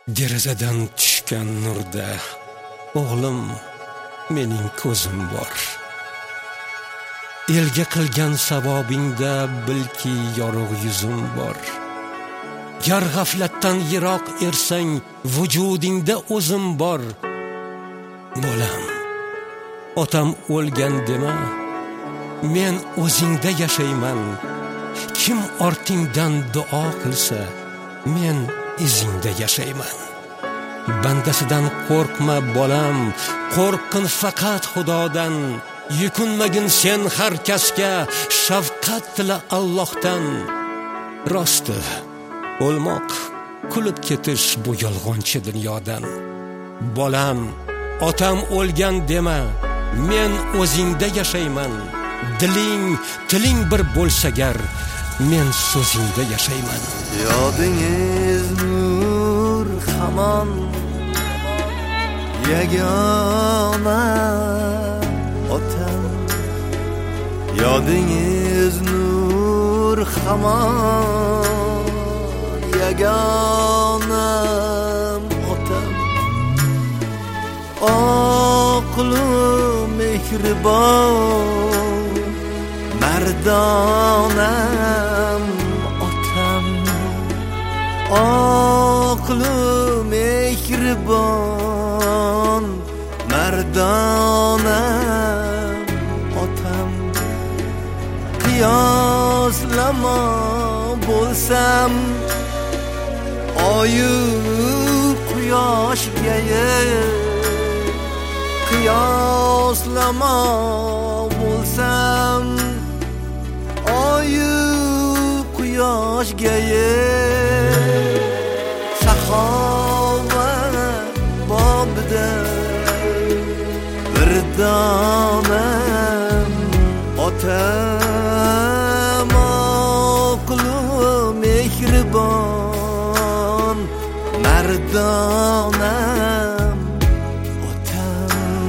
Derazadan tushgan nurda o'g'lim mening ko'zim bor. Elga qilgan savobingda bilki yorug' yuzim bor. Gar g'aflatdan yiroq ersang vujudingda o'zim bor. Bolam, otam o'lgan dema, men o'zingda yashayman. Kim ortingdan duo qilsa, men izingda yashayman. Bandasidan qo'rqma bolam, qo'rqin faqat Xudodan. Yukunmagin sen har kasga, shafqat tila Allohdan. Rosti, o'lmoq, kulib ketish bu yolg'onchi dunyodan. Bolam, otam o'lgan dema, men o'zingda yashayman. Tiling bir bo'lsa gar, men so'zingda yashayman. Yodingiz nur hamon yagona otam. Yodingiz nur hamon yagona otam. Oqlu mehribon mardonam otam. Oqlu mehribon mardonam otam. Qiyoslama bo'lsam oyu quyoshga, qiyoslama bo'lsam oyu quyoshga. Saxovat bobida bir donam otam. Oqlu mehribon mardonam otam.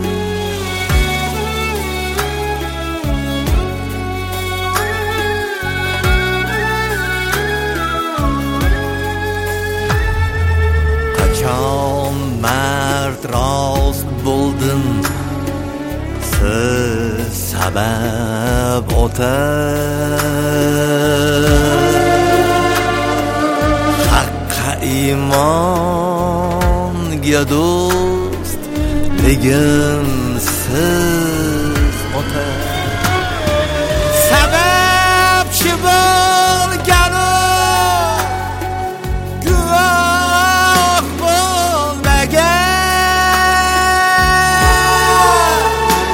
Qachon mard rost bo'ldin, siz sabab otam. Haqqa imonga do'st degin siz otam. Sababchi bo'lganu guvoh bo'lmagan.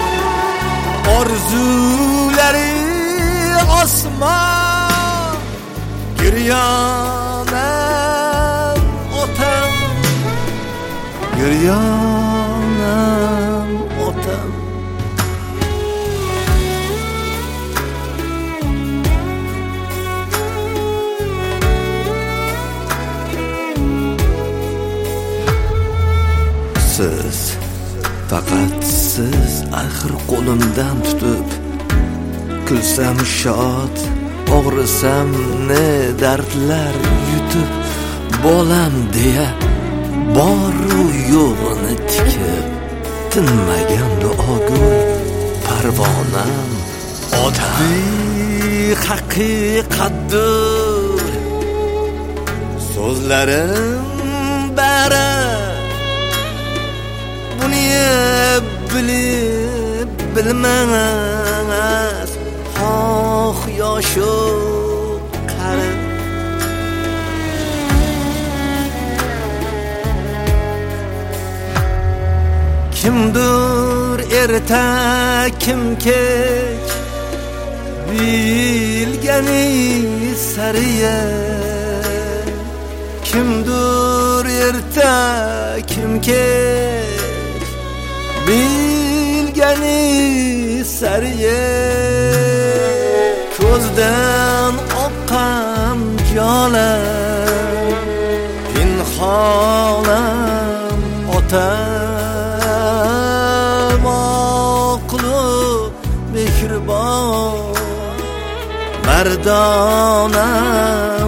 Orzulari osmon giryonam otam. Giryonam otam. Siz, faqat siz axir qo'limdan tutib, kulsam shod, og'risam ne dardlar yutib, bolam deya boru yo'g'ini tikib, tinmagan duogo'y parvonam oddiy haqiqatdir so'zlarim bari. Buni bilib bilmas xoh yoshu qari. Kimdir erta, kim kech, bilgani sariya. Kimdir erta, kim kech, bilgani sariya. Ko'zdan oqqan jolar pinhonam otam. Oqlu mehribon mardonam